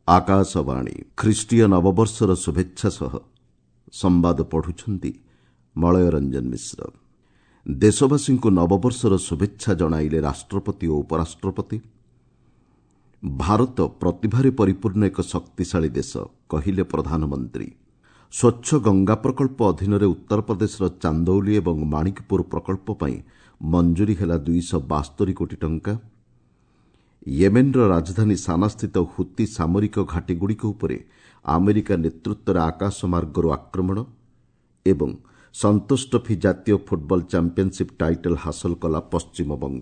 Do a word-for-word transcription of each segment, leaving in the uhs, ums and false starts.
आकाशवाणी ख्रीष्टीय नववर्षर शुभेच्छा सह संवाद पढ़ुछंती मलय रंजन मिश्र। देशवासी को नववर्षर शुभेच्छा जणाइले राष्ट्रपति और उपराष्ट्रपति। भारत प्रतिभारे परिपूर्ण एक शक्तिशाली देश कहिले प्रधानमंत्री। स्वच्छ गंगा प्रकल्प अधीन उत्तर प्रदेश चांदौली और माणिकपुर प्रकल्प पर मंजूरी है दुईश बास्तरी कोटी टंका। येमेनर राजधानी साना स्थित हुती सामरिक घाटीगुड़िक उपरे अमेरिका नेतृत्व आकाश मार्गरू आक्रमण एवं संतोष ट्रॉफी जातीय फुटबॉल चैंपियनशिप टाइटल हासिल कला पश्चिमबंग।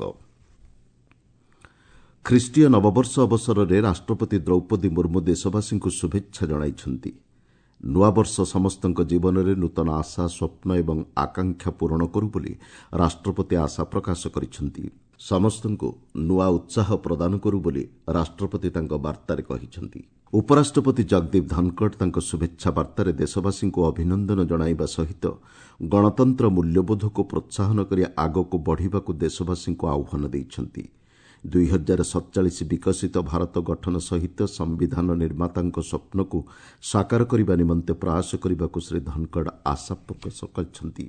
ख्रीष्टीय नववर्ष अवसर में राष्ट्रपति द्रौपदी मुर्मू देशवासी को शुभेच्छा जणाइछंती। नुआ वर्ष समस्त जीवन में नूतन आशा स्वप्न एवं आकांक्षा पूरण करू बोली राष्ट्रपति आशा प्रकाश करिछंती। समस्त को नुआ उत्साह प्रदान करू बोली राष्ट्रपति तांको वार्तारे कहिछंती। उपराष्ट्रपति जगदीप धनखड़ तांको शुभेच्छा वार्तारे देशवासी को अभिनंदन जणाइबा सहित गणतंत्र मूल्यबोध को प्रोत्साहन करी आगको बढ़िबाकू देशवासी को आह्वान दैछंती। दुई हजार सतचाश विकसित भारत गठन सहित संविधान निर्माता स्वप्न को साकार करने निमंते प्रयास करने को श्री धनखड़ आशा प्रकाश करछंती।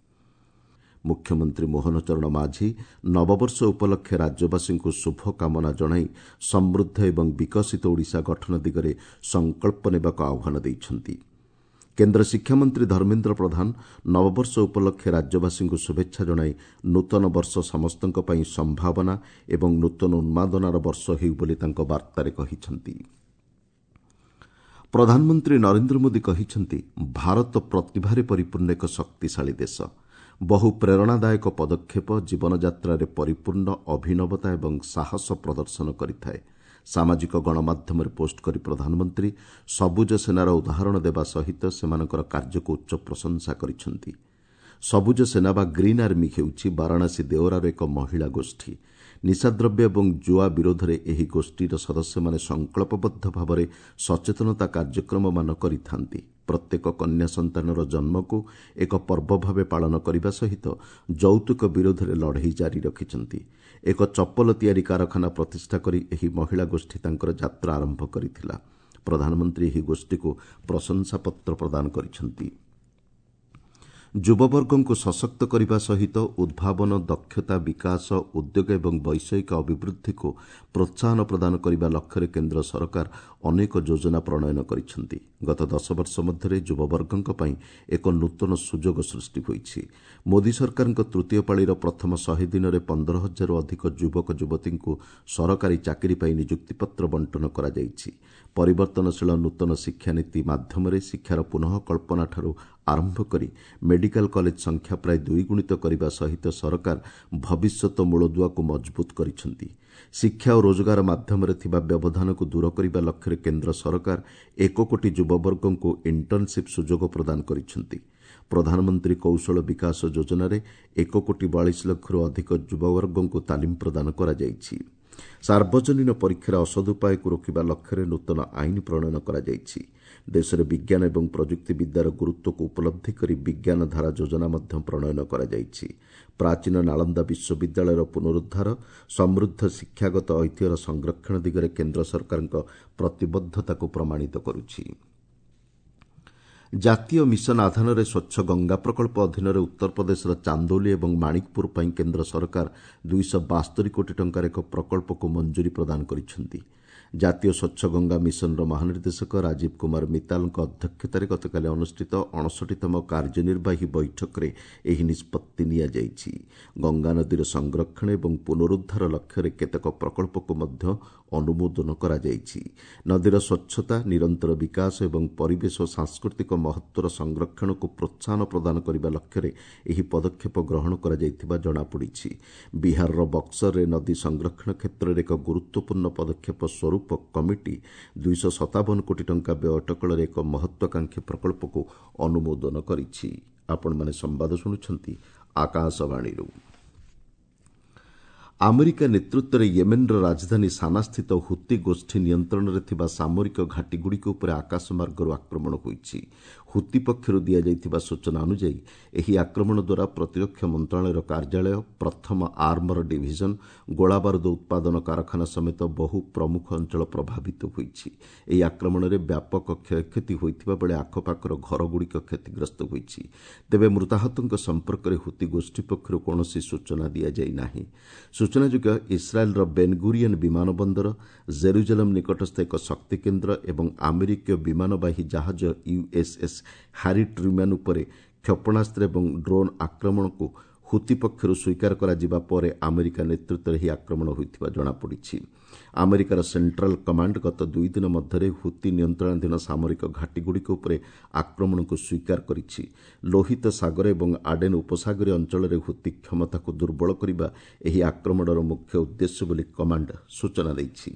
मुख्यमंत्री मोहन चरण माझी नववर्ष उपलक्षे राज्यवासी को शुभकामना जणाई समृद्ध एवं विकसित ओडिशा गठन दिगरे संकल्प नेबाक आह्वान दैछंती। केन्द्र शिक्षामंत्री धर्मेन्द्र प्रधान नववर्ष उपलक्षे राज्यवासी को शुभेच्छा जणाई नूतन वर्ष समस्तंक पई संभावना एवं नूतन उन्मादनार वर्ष हेउ बोली तांको वार्तारे कहिछंती। प्रधानमंत्री नरेन्द्र मोदी कहिछंती भारत प्रतिभारे परिपूर्ण एक शक्तिशाली देश। बहु प्रेरणादायक पदक्षेप जीवन यात्रा परिपूर्ण अभिनवता एवं साहस प्रदर्शन करिथाए। सामाजिक गणमाध्यम पोस्ट करी प्रधानमंत्री सबुज सेनार उदाहरण देवा सहित सेमानकर कार्य को उच्च प्रशंसा करिछंती। सबुज सेना बा ग्रीन आर्मी हेउछि वाराणसी देवरार एक महिला गोष्ठी। निशाद्रव्य एवं जुआ विरोध में एही गोष्ठीर सदस्य माने संकल्पबद्ध भाव सचेतनता कार्यक्रम मान करिथांती। प्रत्येक कन्या संतानर जन्म को एक पर्व भाव पालन करने सहित यौतुक विरोध में लड़ई जारी रखिछंती। एक चप्पल तैयारी कारखाना प्रतिष्ठा करी एही महिला गोष्ठी तांकर यात्रा आरंभ करिथिला। प्रधानमंत्री एही गोष्ठी को प्रशंसा पत्र प्रदान करिछंती। युववर्ग को सशक्त करने सहित उद्भावन दक्षता विकास उद्योग एवं वैषयिक अभिवृद्धि को प्रोत्साहन प्रदान करने लक्ष्य केन्द्र सरकार अनेक योजना प्रणयन करिछंती। गत दस वर्ष मध्य युववर्ग एक नूतन सुजोग सृष्टि होईछि। मोदी सरकार तृतीय पाळीर प्रथम शहे दिन में पंदर हजार अधिक युवक युवती को सरकारी चाकरी पाई नियुक्तिपत्र बंटन करा जायछि। परिवर्तनशील नूतन शिक्षानीति माध्यम शिक्षार पुनः कल्पना ठारू आरंभ करी मेडिकल कॉलेज संख्या प्राय द्विगुणित करने सहित सरकार भविष्यत मूलदुआ को मजबूत करिछंती। शिक्षा और रोजगार माध्यम व्यवधान को दूर करने लक्ष्य केन्द्र सरकार एक कोटी युववर्ग को इंटर्नशिप सुजोग प्रदान करिछंती। प्रधानमंत्री कौशल विकास योजना रे एक कोटी बयालीस लाख अधिक युववर्ग को तालीम प्रदान करा जायछि। सार्वजनीन परीक्षार असदुपाय को रोकिबा लक्ष्य नूतन आईन प्रणयन करा जायछि। देश में विज्ञान एवं प्रजुक्ति विद्यार गुरुत्व को उपलब्धि करी विज्ञान धारा योजना मध्य प्रणयन करा जायछि। प्राचीन नालंदा विश्वविद्यालय पुनरुद्धार समृद्ध शिक्षागत ऐतिह्यर संरक्षण दिगरे केन्द्र सरकार प्रतिबद्धता को प्रमाणित करुछि। जातीय मिशन आधान स्वच्छ गंगा प्रकल्प अधीन उत्तर प्रदेश चांदौली और माणिकपुर पर केन्द्र सरकार दुईश बास्तरी कोटी टंकार एक प्रकल्प को मंजूरी प्रदान करिछंती। जातीय स्वच्छ गंगा मिशन महानिर्देशक राजीव कुमार मित्तल अध्यक्षतार गतकाली अनुष्ठित अणसठतम कार्यनिर्वाही बैठक में यह निष्पत्ति निया जायछि। गंगा नदीर संरक्षण एवं पुनरुद्धार लक्ष्य केतेक प्रकल्प को मध्य अनुमोदन करा जायछि। नदीर स्वच्छता निरंतर विकास एवं परिवेश और सांस्कृतिक महत्वर संरक्षण को प्रोत्साहन प्रदान करने लक्ष्य यह पदक्षेप ग्रहण करा जायथिबा जणापड़िछि। बिहार बक्सर रे नदी संरक्षण क्षेत्र में एक गुरुत्वपूर्ण पदक्षेप स्वरूप कमिटी दुईश सतावन कोटी टंका व्यय अटकल एक महत्वाकांक्षी प्रकल्प को अनुमोदन करिछि। आपण माने संवाद शुणुछंती आकाशवाणी। ଆମେରିକା ନେତୃତ୍ୱରେ ୟେମେନ୍ର ରାଜଧାନୀ ସାନାସ୍ଥିତ ହୁତି ଗୋଷ୍ଠୀ ନିୟନ୍ତ୍ରଣରେ ଥିବା ସାମରିକ ଘାଟିଗୁଡ଼ିକ ଉପରେ ଆକାଶମାର୍ଗରୁ ଆକ୍ରମଣ ହୋଇଛି। ହୁତି ପକ୍ଷରୁ ଦିଆଯାଇଥିବା ସୂଚନା ଅନୁଯାୟୀ ଏହି ଆକ୍ରମଣ ଦ୍ୱାରା ପ୍ରତିରକ୍ଷା ମନ୍ତ୍ରଣାଳୟର କାର୍ଯ୍ୟାଳୟ, ପ୍ରଥମ ଆର୍ମର ଡିଭିଜନ, ଗୋଳାବାରୁଦ ଉତ୍ପାଦନ କାରଖାନା ସମେତ ବହୁ ପ୍ରମୁଖ ଅଞ୍ଚଳ ପ୍ରଭାବିତ ହୋଇଛି। ଏହି ଆକ୍ରମଣରେ ବ୍ୟାପକ କ୍ଷୟକ୍ଷତି ହୋଇଥିବା ବେଳେ ଆଖପାଖର ଘରଗୁଡ଼ିକ କ୍ଷତିଗ୍ରସ୍ତ ହୋଇଛି। ତେବେ ମୃତାହତଙ୍କ ସମ୍ପର୍କରେ ହୁତି ଗୋଷ୍ଠୀ ପକ୍ଷରୁ କୌଣସି ସୂଚନା ଦିଆଯାଇ ନାହିଁ। ସୂଚନାଯୋଗ୍ୟ ଇସ୍ରାଏଲ୍ର ବେନ୍ଗୁରିୟନ୍ ବିମାନ ବନ୍ଦର, ଜେରୁଜେଲମ୍ ନିକଟସ୍ଥ ଏକ ଶକ୍ତିକେନ୍ଦ୍ର ଏବଂ ଆମେରିକୀୟ ବିମାନବାହୀ ଜାହାଜ ୟୁଏସ୍ଏସ୍ ହ୍ୟାରି ଟ୍ରୁମ୍ୟାନ୍ ଉପରେ କ୍ଷେପଣାସ୍ତ୍ର ଏବଂ ଡ୍ରୋନ୍ ଆକ୍ରମଣକୁ ହୁତି ପକ୍ଷରୁ ସ୍ୱୀକାର କରାଯିବା ପରେ ଆମେରିକା ନେତୃତ୍ୱରେ ଏହି ଆକ୍ରମଣ ହୋଇଥିବା ଜଣାପଡ଼ିଛି। ଆମେରିକାର ସେଣ୍ଟ୍ରାଲ୍ କମାଣ୍ଡ ଗତ ଦୁଇ ଦିନ ମଧ୍ୟରେ ହୁତି ନିୟନ୍ତ୍ରଣାଧୀନ ସାମରିକ ଘାଟିଗୁଡ଼ିକ ଉପରେ ଆକ୍ରମଣକୁ ସ୍ୱୀକାର କରିଛି। ଲୋହିତ ସାଗର ଏବଂ ଆଡେନ୍ ଉପସାଗରୀୟ ଅଞ୍ଚଳରେ ହୁତି କ୍ଷମତାକୁ ଦୁର୍ବଳ କରିବା ଏହି ଆକ୍ରମଣର ମୁଖ୍ୟ ଉଦ୍ଦେଶ୍ୟ ବୋଲି କମାଣ୍ଡ ସୂଚନା ଦେଇଛି।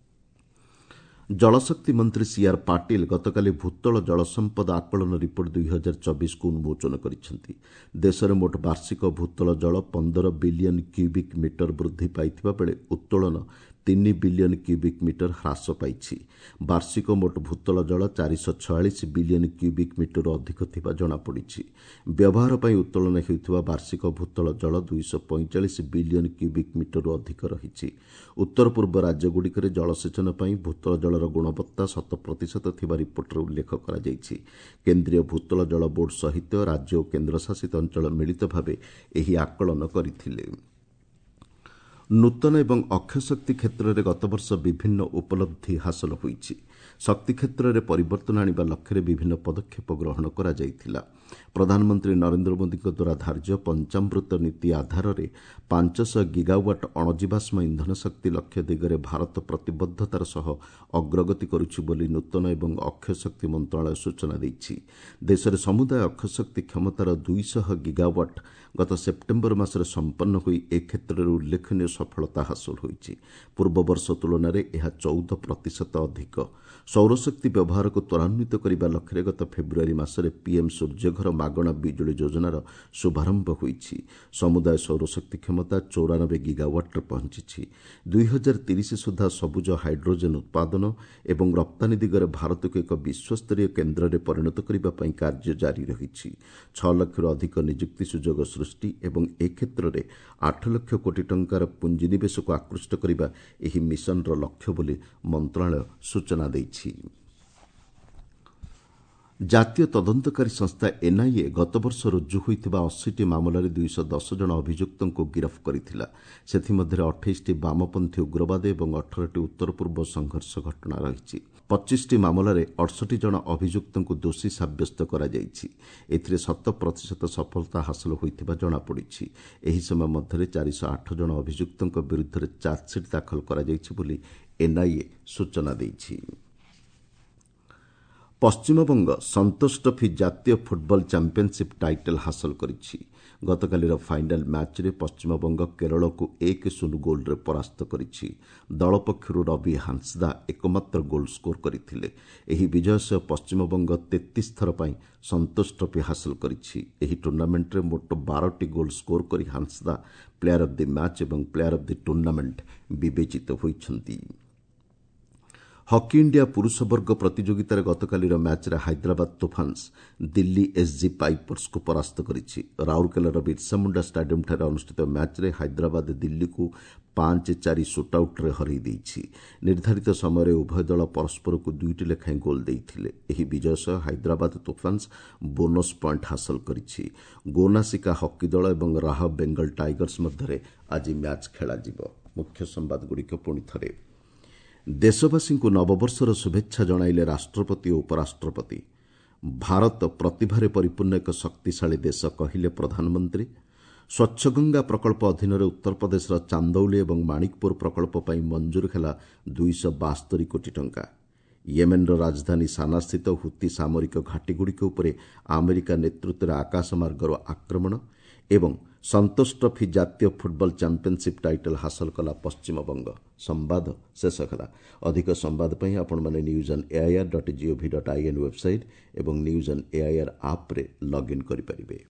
ଜଳଶକ୍ତି ମନ୍ତ୍ରୀ ସିଆର୍ ପାଟିଲ ଗତକାଲି ଭୂତଳ ଜଳସମ୍ପଦ ଆକଳନ ରିପୋର୍ଟ ଦୁଇ ହଜାର ଚବିଶକୁ ଉନ୍ମୋଚନ କରିଛନ୍ତି। ଦେଶରେ ମୋଟ ବାର୍ଷିକ ଭୂତଳ ଜଳ ପନ୍ଦର ବିଲିୟନ୍ କ୍ୟୁବିକ୍ ମିଟର ବୃଦ୍ଧି ପାଇଥିବା ବେଳେ ଉତ୍ତୋଳନ ତିନି ବିଲିୟନ୍ କ୍ୟୁବିକ୍ ମିଟର ହ୍ରାସ ପାଇଛି। ବାର୍ଷିକ ମୋଟ ଭୂତଳ ଜଳ ଚାରିଶହ ଛୟାଳିଶ ବିଲିୟନ୍ କ୍ୟୁବିକ୍ ମିଟରରୁ ଅଧିକ ଥିବା ଜଣାପଡ଼ିଛି। ବ୍ୟବହାର ପାଇଁ ଉତ୍ତୋଳନ ହେଉଥିବା ବାର୍ଷିକ ଭୂତଳ ଜଳ ଦୁଇଶହ ପଇଁଚାଳିଶ ବିଲିୟନ୍ କ୍ୟୁବିକ୍ ମିଟରରୁ ଅଧିକ ରହିଛି। ଉତ୍ତର ପୂର୍ବ ରାଜ୍ୟଗୁଡ଼ିକରେ ଜଳସେଚନ ପାଇଁ ଭୂତଳ ଜଳର ଗୁଣବତ୍ତା ଶତ ପ୍ରତିଶତ ଥିବା ରିପୋର୍ଟରେ ଉଲ୍ଲେଖ କରାଯାଇଛି। କେନ୍ଦ୍ରୀୟ ଭୂତଳ ଜଳ ବୋର୍ଡ ସହିତ ରାଜ୍ୟ ଓ କେନ୍ଦ୍ରଶାସିତ ଅଞ୍ଚଳ ମିଳିତ ଭାବେ ଏହି ଆକଳନ କରିଥିଲେ। ନୂତନ ଏବଂ ଅକ୍ଷୟ ଶକ୍ତି କ୍ଷେତ୍ରରେ ଗତବର୍ଷ ବିଭିନ୍ନ ଉପଲବ୍ଧି ହାସଲ ହୋଇଛି। ଶକ୍ତି କ୍ଷେତ୍ରରେ ପରିବର୍ତ୍ତନ ଆଣିବା ଲକ୍ଷ୍ୟରେ ବିଭିନ୍ନ ପଦକ୍ଷେପ ଗ୍ରହଣ କରାଯାଇଥିଲା। ପ୍ରଧାନମନ୍ତ୍ରୀ ନରେନ୍ଦ୍ର ମୋଦିଙ୍କ ଦ୍ୱାରା ଧାର୍ଯ୍ୟ ପଞ୍ଚାମୃତ ନୀତି ଆଧାରରେ ପାଞ୍ଚଶହ ଗିଗାୱାଟ୍ ଅଣଜୀବାଷ୍ମ ଇନ୍ଧନ ଶକ୍ତି ଲକ୍ଷ୍ୟ ଦିଗରେ ଭାରତ ପ୍ରତିବଦ୍ଧତାର ସହ ଅଗ୍ରଗତି କରୁଛି ବୋଲି ନୂତନ ଏବଂ ଅକ୍ଷୟ ଶକ୍ତି ମନ୍ତ୍ରଣାଳୟ ସୂଚନା ଦେଇଛି। ଦେଶରେ ସମୁଦାୟ ଅକ୍ଷୟ ଶକ୍ତି କ୍ଷମତାର ଦୁଇଶହ ଗିଗାୱାଟ୍ ଗତ ସେପ୍ଟେମ୍ବର ମାସରେ ସମ୍ପନ୍ନ ହୋଇ ଏ କ୍ଷେତ୍ରରେ ଉଲ୍ଲେଖନୀୟ ସଫଳତା ହାସଲ ହୋଇଛି। ପୂର୍ବବର୍ଷ ତୁଳନାରେ ଏହା ଚଉଦ ପ୍ରତିଶତ ଅଧିକ। ସୌରଶକ୍ତି ବ୍ୟବହାରକୁ ତ୍ୱରାନ୍ୱିତ କରିବା ଲକ୍ଷ୍ୟରେ ଗତ ଫେବୃଆରୀ ମାସରେ ପିଏମ୍ ସୂର୍ଯ୍ୟଘର ମାଗଣା ବିଜୁଳି ଯୋଜନାର ଶୁଭାରମ୍ଭ ହୋଇଛି। ସମୁଦାୟ ସୌରଶକ୍ତି କ୍ଷମତା ଚଉରାନବେ ଗିଗାୱାଟ୍ରେ ପହଞ୍ଚିଛି। ଦୁଇ ହଜାର ତିରିଶ ସୁଦ୍ଧା ସବୁଜ ହାଇଡ୍ରୋଜେନ୍ ଉତ୍ପାଦନ ଏବଂ ରପ୍ତାନୀ ଦିଗରେ ଭାରତକୁ ଏକ ବିଶ୍ୱସ୍ତରୀୟ କେନ୍ଦ୍ରରେ ପରିଣତ କରିବା ପାଇଁ କାର୍ଯ୍ୟ ଜାରି ରହିଛି। ଛଅ ଲକ୍ଷରୁ ଅଧିକ ନିଯୁକ୍ତି ସୁଯୋଗ ସୃଷ୍ଟି ଏବଂ ଏ କ୍ଷେତ୍ରରେ ଆଠ ଲକ୍ଷ କୋଟି ଟଙ୍କାର ପୁଞ୍ଜିନିବେଶକୁ ଆକୃଷ୍ଟ କରିବା ଏହି ମିଶନର ଲକ୍ଷ୍ୟ ବୋଲି ମନ୍ତ୍ରଣାଳୟ ସୂଚନା ଦେଇଛି। ଜାତୀୟ ତଦନ୍ତକାରୀ ସଂସ୍ଥା ଏନ୍ଆଇଏ ଗତବର୍ଷ ରୁଜୁ ହୋଇଥିବା ଅଶୀଟି ମାମଲାରେ ଦୁଇଶହ ଦଶ ଜଣ ଅଭିଯୁକ୍ତଙ୍କୁ ଗିରଫ କରିଥିଲା। ସେଥିମଧ୍ୟରେ ଅଠେଇଶଟି ବାମପନ୍ଥୀ ଉଗ୍ରବାଦ ଏବଂ ଅଠରଟି ଉତ୍ତର ପୂର୍ବ ସଂଘର୍ଷ ଘଟଣା ରହିଛି। ପଚିଶଟି ମାମଲାରେ ଅଠଷଠି ଜଣ ଅଭିଯୁକ୍ତଙ୍କୁ ଦୋଷୀ ସାବ୍ୟସ୍ତ କରାଯାଇଛି। ଏଥିରେ ଶତ ପ୍ରତିଶତ ସଫଳତା ହାସଲ ହୋଇଥିବା ଜଣାପଡ଼ିଛି। ଏହି ସମୟ ମଧ୍ୟରେ ଚାରିଶହ ଆଠ ଜଣ ଅଭିଯୁକ୍ତଙ୍କ ବିରୁଦ୍ଧରେ ଚାର୍ଜସିଟ୍ ଦାଖଲ କରାଯାଇଛି ବୋଲି ଏନ୍ଆଇଏ ସୂଚନା ଦେଇଛି। ପଶ୍ଚିମବଙ୍ଗ ସନ୍ତୋଷ ଟ୍ରଫି ଜାତୀୟ ଫୁଟବଲ ଚାମ୍ପିୟନ୍ସିପ୍ ଟାଇଟଲ୍ ହାସଲ କରିଛି। ଗତକାଲିର ଫାଇନାଲ୍ ମ୍ୟାଚ୍ରେ ପଶ୍ଚିମବଙ୍ଗ କେରଳକୁ ଏକ ଶୂନ ଗୋଲ୍ରେ ପରାସ୍ତ କରିଛି। ଦଳ ପକ୍ଷରୁ ରବି ହାନ୍ସଦା ଏକମାତ୍ର ଗୋଲ୍ ସ୍କୋର କରିଥିଲେ। ଏହି ବିଜୟ ସହ ପଶ୍ଚିମବଙ୍ଗ ତେତିଶ ଥର ପାଇଁ ସନ୍ତୋଷ ଟ୍ରଫି ହାସଲ କରିଛି। ଏହି ଟୁର୍ଣ୍ଣାମେଣ୍ଟରେ ମୋଟ ବାରଟି ଗୋଲ୍ ସ୍କୋର କରି Hansda player of the match ଏବଂ ପ୍ଲେୟାର ଅଫ୍ ଦି ଟୁର୍ଣ୍ଣାମେଣ୍ଟ ବିବେଚିତ ହୋଇଛନ୍ତି। ହକି ଇଣ୍ଡିଆ ପୁରୁଷ ବର୍ଗ ପ୍ରତିଯୋଗିତାରେ ଗତକାଲିର ମ୍ୟାଚ୍ରେ ହାଇଦ୍ରାବାଦ ତୋଫାନ୍ସ ଦିଲ୍ଲୀ ଏସ୍ଜି ପାଇପର୍ସକୁ ପରାସ୍ତ କରିଛି। ରାଉରକେଲାର ବିର୍ସାମୁଣ୍ଡା ଷ୍ଟାଡିୟମ୍ଠାରେ ଅନୁଷ୍ଠିତ ମ୍ୟାଚ୍ରେ ହାଇଦ୍ରାବାଦ ଦିଲ୍ଲୀକୁ ପାଞ୍ଚ ଚାରି ସୁଟ୍ଆଉଟ୍ରେ ହରାଇ ଦେଇଛି। ନିର୍ଦ୍ଧାରିତ ସମୟରେ ଉଭୟ ଦଳ ପରସ୍ପରକୁ ଦୁଇଟି ଲେଖାଏଁ ଗୋଲ୍ ଦେଇଥିଲେ। ଏହି ବିଜୟ ସହ ହାଇଦ୍ରାବାଦ ତୋଫାନ୍ସ ବୋନସ୍ ପଏଣ୍ଟ ହାସଲ କରିଛି। ଗୋନାସିକା ହକି ଦଳ ଏବଂ ରାହ ବେଙ୍ଗଲ ଟାଇଗର୍ସ ମଧ୍ୟରେ ଆଜି ମ୍ୟାଚ୍ ଖେଳାଯିବ। ମୁଖ୍ୟ ସମ୍ବାଦଗୁଡ଼ିକ ପୁଣି ଥରେ। ଦେଶବାସୀଙ୍କୁ ନବବର୍ଷର ଶୁଭେଚ୍ଛା ଜଣାଇଲେ ରାଷ୍ଟ୍ରପତି ଓ ଉପରାଷ୍ଟ୍ରପତି। ଭାରତ ପ୍ରତିଭାରେ ପରିପୂର୍ଣ୍ଣ ଏକ ଶକ୍ତିଶାଳୀ ଦେଶ କହିଲେ ପ୍ରଧାନମନ୍ତ୍ରୀ। ସ୍ୱଚ୍ଛ ଗଙ୍ଗା ପ୍ରକଳ୍ପ ଅଧୀନରେ ଉତ୍ତରପ୍ରଦେଶର ଚାନ୍ଦୌଲି ଏବଂ ମାଣିକପୁର ପ୍ରକଳ୍ପ ପାଇଁ ମଞ୍ଜୁର ହେଲା ଦୁଇଶହ ବାସ୍ତରି କୋଟି ଟଙ୍କା। ୟେମେନ୍ର ରାଜଧାନୀ ସାନାସ୍ଥିତ ହୁତି ସାମରିକ ଘାଟିଗୁଡ଼ିକ ଉପରେ ଆମେରିକା ନେତୃତ୍ୱରେ ଆକାଶମାର୍ଗରୁ ଆକ୍ରମଣ ଏବଂ ସନ୍ତୋଷ ଟ୍ରଫି ଜାତୀୟ ଫୁଟବଲ ଚାମ୍ପିୟନ୍ସିପ୍ ଟାଇଟଲ୍ ହାସଲ କଲା ପଶ୍ଚିମବଙ୍ଗ। ସମ୍ବାଦ ଶେଷ ହେଲା। ଅଧିକ ସମ୍ବାଦ ପାଇଁ ଆପଣମାନେ news on AIR dot gov dot in website ଏବଂ ନ୍ୟୁଜ୍ ଅନ୍ ଏଆଇଆର୍ ଆପ୍ରେ ଲଗ୍ଇନ୍ କରିପାରିବେ।